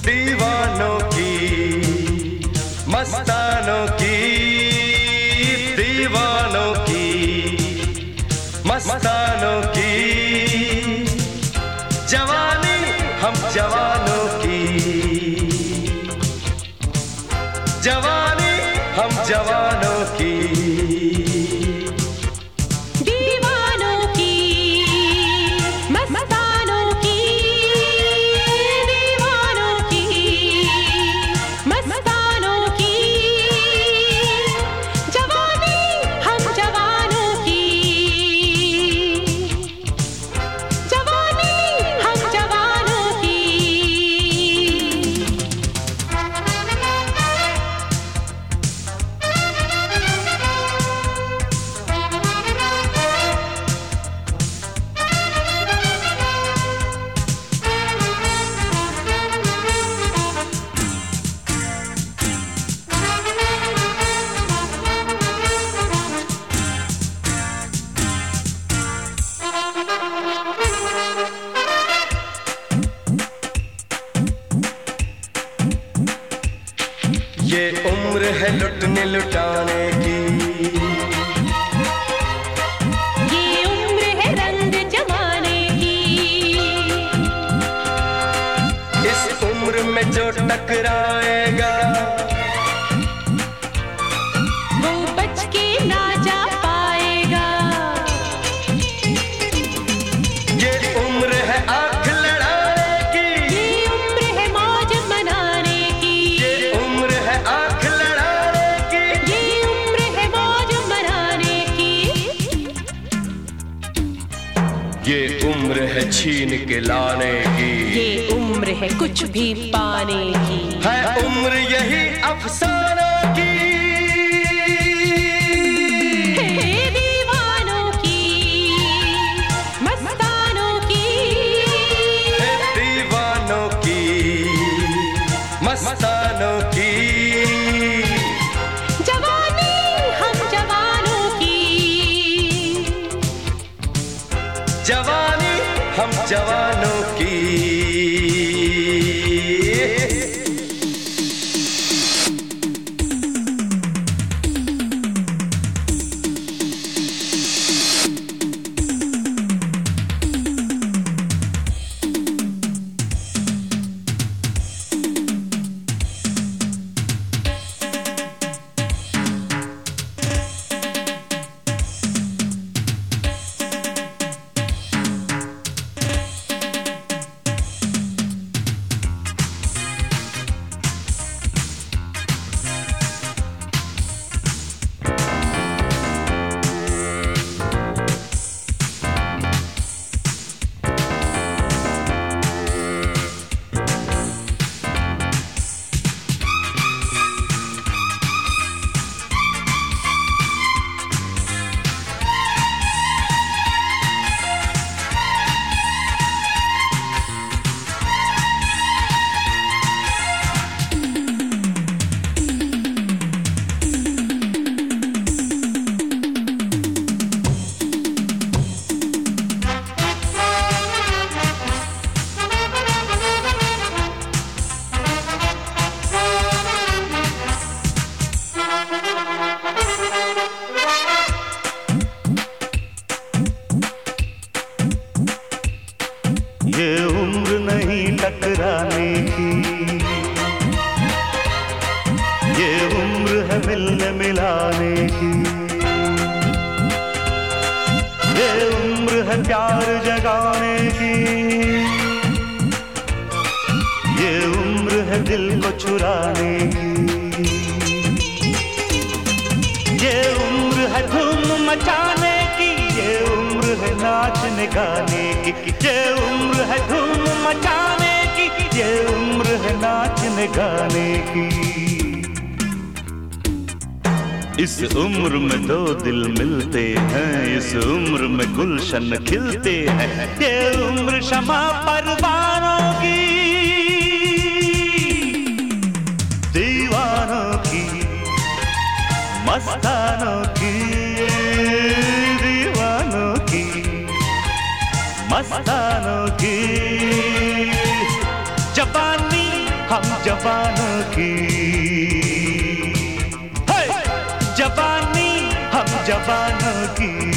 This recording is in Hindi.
दीवानों की, मस्तानों की, दीवानों की, मस्तानों की, जवानी हम जवानों की, जवानी हम जवानों की। ये उम्र है लुटने लुटाने की, ये उम्र है रंग जमाने की। इस उम्र में जो टकराएगा वो बच के ना जा पाएगा। ये उम्र है आंख लड़ाने की, ये उम्र है मौज मनाने की। ये उम्र है आंख लड़ाने की, ये उम्र है मौज मनाने की। ये उम्र है छीन के लाने की, ये उम्र है कुछ भी पाने की। है उम्र यही अफसानों की, दीवानों की, मस्तानों की, दीवानों की, मस्तानों की, जवानी हम जवानों की, जवानी हम जवानों की। ये उम्र नहीं टकराने की, ये उम्र है मिलने मिलाने की। ये उम्र है प्यार जगाने की, ये उम्र है दिल को चुराने की। ये उम्र है धूम मचाने की, ये उम्र है नाचने गाने की। ये उम्र है धूम मचाने की, ये उम्र है नाचने गाने की। इस उम्र में दो दिल मिलते हैं, इस उम्र में गुलशन खिलते हैं। ये उम्र शमा परवानों की, दीवानों की, मस्तानों की, दीवानों की, मस्तानों की। जवानी हम जवानों की। जवानी हम जवानों की।